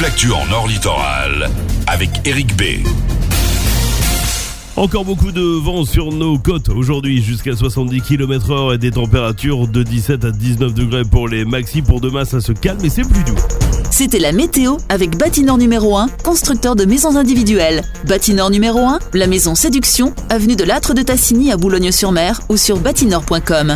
toute l'actu en Nord Littoral avec Eric B. Encore beaucoup de vent sur nos côtes aujourd'hui, jusqu'à 70 km/h et des températures de 17 à 19 degrés pour les maxi. Pour demain, ça se calme et c'est plus doux. C'était la météo avec Bâtineur numéro 1, constructeur de maisons individuelles. Bâtineur numéro 1, la maison Séduction, avenue de l'Âtre de Tassigny à Boulogne-sur-Mer ou sur bâtineur.com.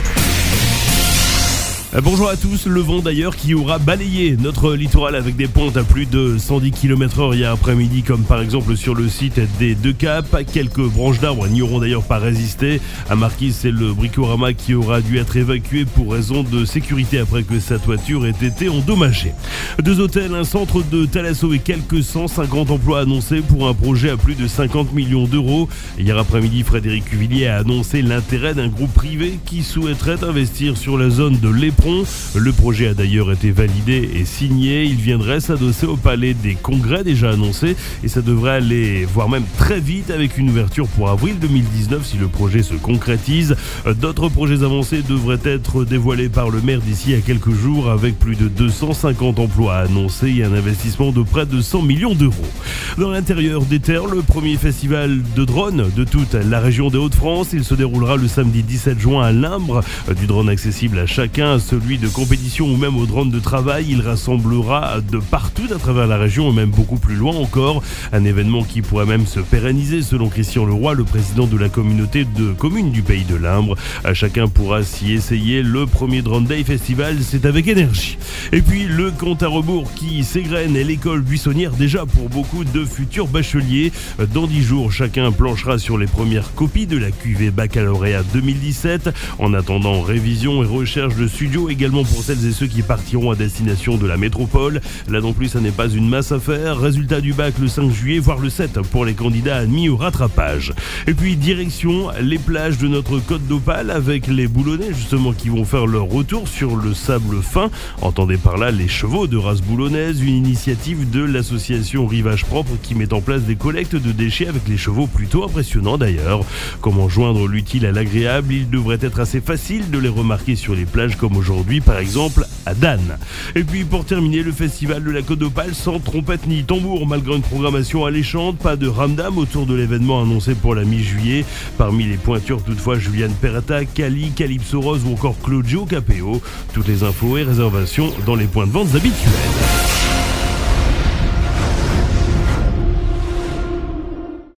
Bonjour à tous, le vent d'ailleurs qui aura balayé notre littoral avec des pointes à plus de 110 km/h hier après-midi, comme par exemple sur le site des Deux Caps. Quelques branches d'arbres n'y auront d'ailleurs pas résisté. À Marquise, c'est le Bricorama qui aura dû être évacué pour raison de sécurité après que sa toiture ait été endommagée. 2 hôtels, un centre de thalasso et quelques 150 emplois annoncés pour un projet à plus de 50 millions d'euros. Hier après-midi, Frédéric Cuvillier a annoncé l'intérêt d'un groupe privé qui souhaiterait investir sur la zone de l'Éperon. Le projet a d'ailleurs été validé et signé. Il viendrait s'adosser au palais des congrès déjà annoncé et ça devrait aller, voire même très vite, avec une ouverture pour avril 2019 si le projet se concrétise. D'autres projets avancés devraient être dévoilés par le maire d'ici à quelques jours avec plus de 250 emplois annoncés et un investissement de près de 100 millions d'euros. Dans l'intérieur des terres, le premier festival de drone de toute la région des Hauts-de-France. Il se déroulera le samedi 17 juin à Limbre. Du drone accessible à chacun, celui de compétition ou même au drone de travail, il rassemblera de partout à travers la région et même beaucoup plus loin encore. Un événement qui pourrait même se pérenniser selon Christian Leroy, le président de la communauté de communes du pays de Limbre. Chacun pourra s'y essayer. Le premier Drone Day Festival, c'est avec énergie. Et puis le compte à rebours qui s'égrène et l'école buissonnière déjà pour beaucoup de futurs bacheliers. Dans 10 jours, chacun planchera sur les premières copies de la QV Baccalauréat 2017. En attendant, révision et recherche de studio également pour celles et ceux qui partiront à destination de la métropole. Là non plus, ça n'est pas une masse à faire. Résultat du bac le 5 juillet, voire le 7 pour les candidats admis au rattrapage. Et puis direction les plages de notre Côte d'Opale avec les Boulonnais justement qui vont faire leur retour sur le sable fin. Entendez par là les chevaux de race boulonnaise, une initiative de l'association Rivage Propre qui met en place des collectes de déchets avec les chevaux, plutôt impressionnant d'ailleurs. Comment joindre l'utile à l'agréable? Il devrait être assez facile de les remarquer sur les plages comme aujourd'hui par exemple à Dan. Et puis pour terminer, le festival de la Côte d'Opale sans trompette ni tambour malgré une programmation alléchante. Pas de ramdam autour de l'événement annoncé pour la mi-juillet. Parmi les pointures toutefois, Juliane Perretta, Cali, Calypso Rose ou encore Claudio Capéo. Toutes les infos et réservations dans les points de vente habituels.